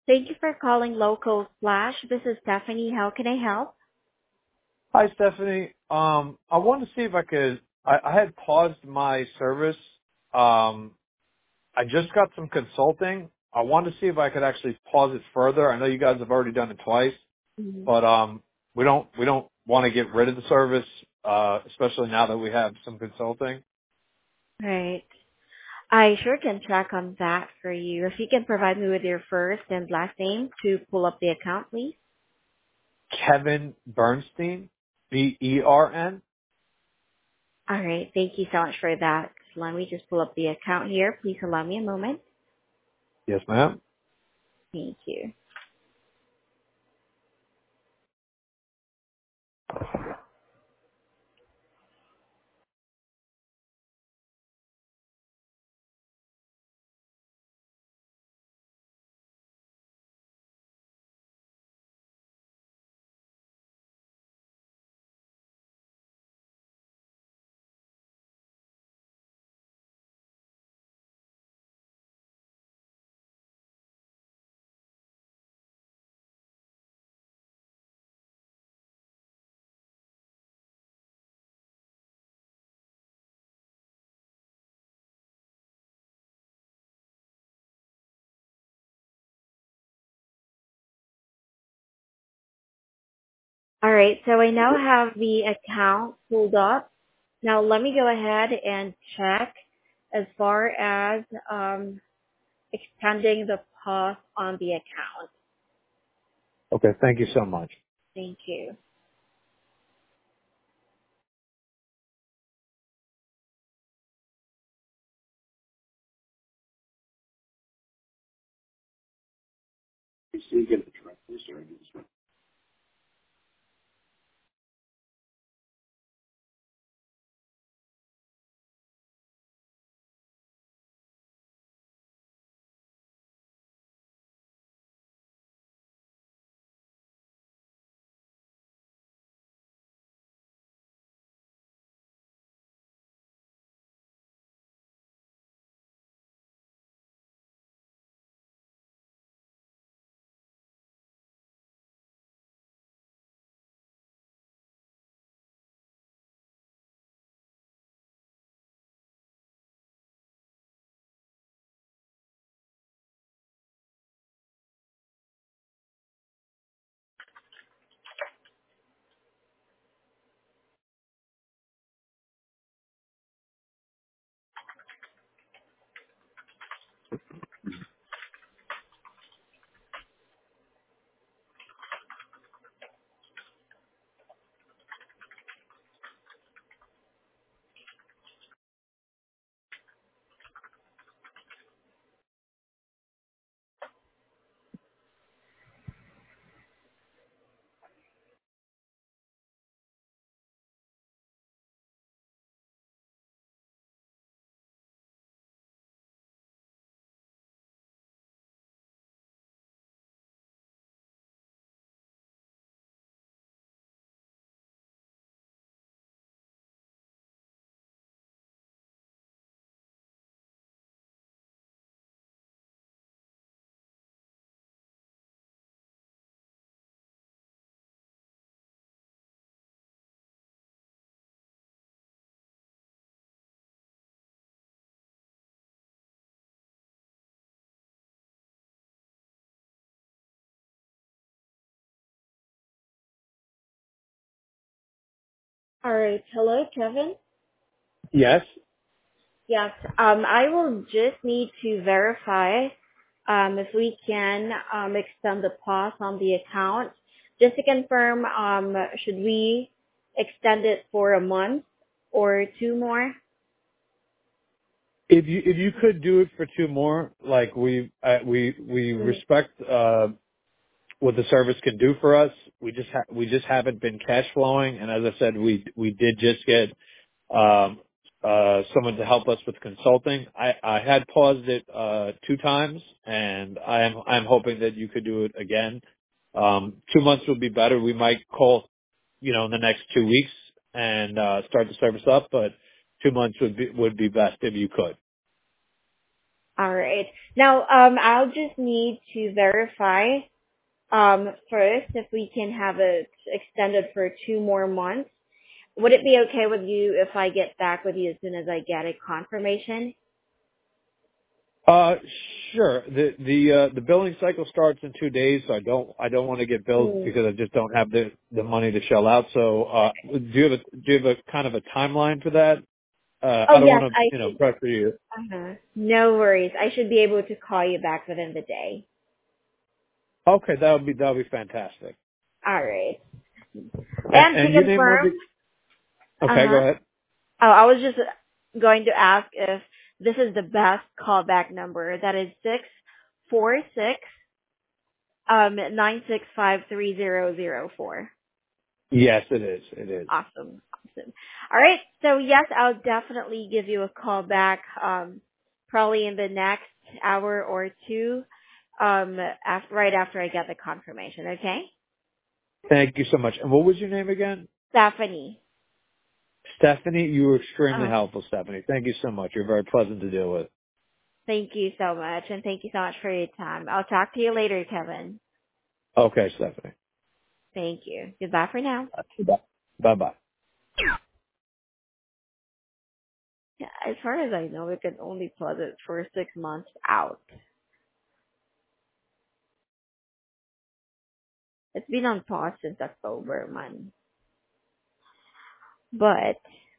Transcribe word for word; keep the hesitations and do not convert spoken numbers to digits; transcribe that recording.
Thank you for calling Local Flash. This is Stephanie. How can I help? Hi, Stephanie. Um, I wanted to see if I could. I, I had paused my service. Um, I just got some consulting. I wanted to see if I could actually pause it further. I know you guys have already done it twice, Mhm. but um, we don't we don't want to get rid of the service, uh, especially now that we have some consulting. Right. I sure can check on that for you. If you can provide me with your first and last name to pull up the account, please. Kevin Bernstein, B E R N. All right. Thank you so much for that. Let me just pull up the account here. Please allow me a moment. Yes, ma'am. Thank you. All right. So I now have the account pulled up. Now let me go ahead and check as far as um, extending the pause on the account. Okay, thank you so much. Thank you. All right. Hello, Kevin. Yes. Yes. Um, I will just need to verify um, if we can um, extend the pause on the account. Just to confirm, um, should we extend it for a month or two more? If you if you could do it for two more, like we uh, we we Mhm. respect uh, what the service can do for us. We just ha- we just haven't been cash flowing, and as I said, we we did just get um, uh, someone to help us with consulting. I, I had paused it uh, two times, and I am I'm hoping that you could do it again. Um, two months would be better. We might call, you know, in the next two weeks and uh, start the service up, but two months would be would be best if you could. All right. Now, um, I'll just need to verify um first if we can have it extended for two more months. Would it be okay with you if I get back with you as soon as I get a confirmation? Uh, sure. The the uh, the billing cycle starts in two days, so I don't I don't want to get billed Mm. because I just don't have the the money to shell out. So, uh, do you have a do you have a kind of a timeline for that? Uh, Oh I don't yes, want I to you know should. pressure you. Uh-huh. No worries. I should be able to call you back within the day. Okay, that would be that would be fantastic. All right. And, And to and your name was confirm, it? uh Okay, go huh. ahead. Oh, I was just going to ask if this is the best callback number. That is six four six um nine six five three zero zero four. Yes, it is. It is. Awesome. Awesome. All right. So yes, I'll definitely give you a call back, um, probably in the next hour or two, um, after, right after I get the confirmation. Okay. Thank you so much. And what was your name again? Stephanie. Stephanie. You were extremely Uh, helpful, Stephanie. Thank you so much. You're very pleasant to deal with. thank you so much, and thank you so much for your time. I'll talk to you later, Kevin. Okay, Stephanie. Thank you. Goodbye for now. Bye bye. Yeah, as far as I know, we can only pause it for six months out. It's been on pause since October, man. But